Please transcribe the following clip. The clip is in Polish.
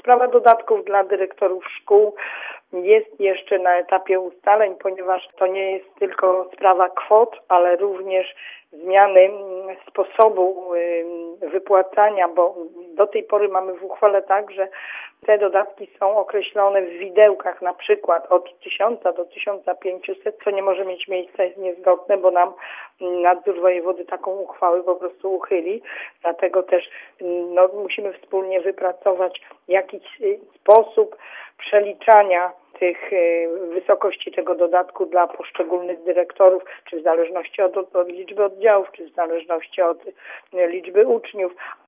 Sprawa dodatków dla dyrektorów szkół jest jeszcze na etapie ustaleń, ponieważ to nie jest tylko sprawa kwot, ale również zmiany sposobu wypłacania, bo do tej pory mamy w uchwale tak, że te dodatki są określone w widełkach, na przykład od 1000 do 1500, co nie może mieć miejsca, jest niezgodne, bo nam nadzór wojewody taką uchwałę po prostu uchyli. Dlatego też musimy wspólnie wypracować jakiś sposób przeliczania tych wysokości tego dodatku dla poszczególnych dyrektorów, czy w zależności od liczby oddziałów, czy w zależności od liczby uczniów.